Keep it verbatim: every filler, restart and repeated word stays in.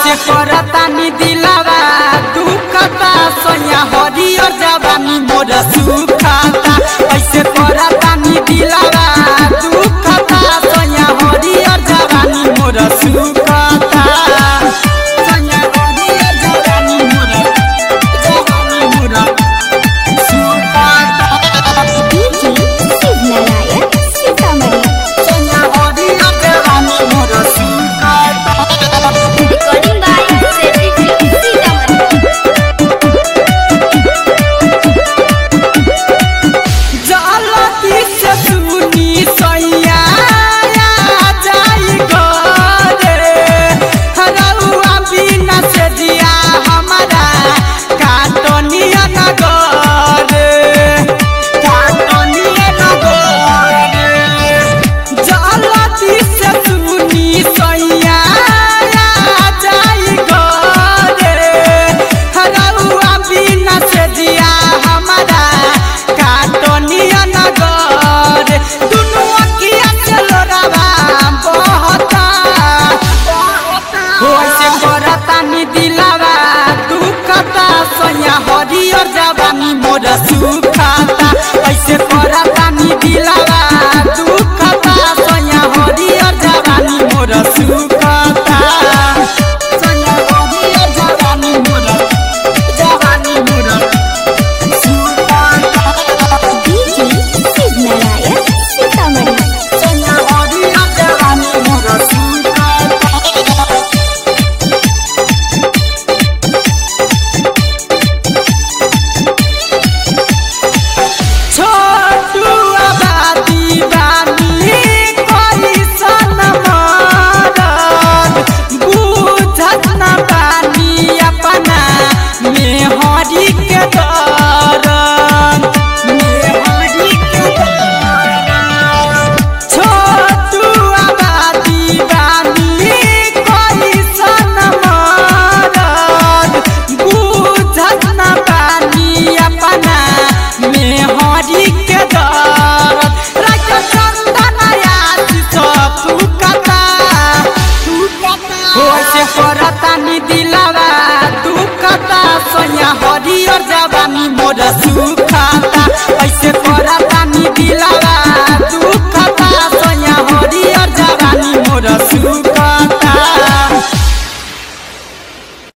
ऐसे करतानी दिलावा दुखता सैया हरियर जवानी मोर सुखता ऐसे करतानी दिलावा दुखता सैया हरियर जवानी मोर सुखता सैया हरियर जवानी मोर जवानी मोर सुखता डीजे शिवनारायण सीतामढ़ी सैया हरियर जवानी मोर सुखता रिकॉर्डिंग बाय सेलिब्रिटी सीतामढ़ी जलती से सुनी सैया जाई घरे रउआ बिना से दिया हमारा काटनिया नगर काटनिया नगर जलती से सुनी सैया जाई घरे रउआ बिना से दिया हमारा काटनिया नगर दुनु अखिया से लोरावा बहता हो ऐसे करतानी दिलावा दुखता सैया हरियर जवानी मोर सुखता ऐसे करतानी दिलावा दुखता सैया हरियर जवानी मोर सुखता सैया हरियर जवानी मोर जवानी मोर सुखता डीजे शिवनारायण सीतामढ़ी सैया हरियर जवानी मोर सुखता छोटू आबादी बानी कैसन मरद बुझत न बानी अपना मेहरी के दर्द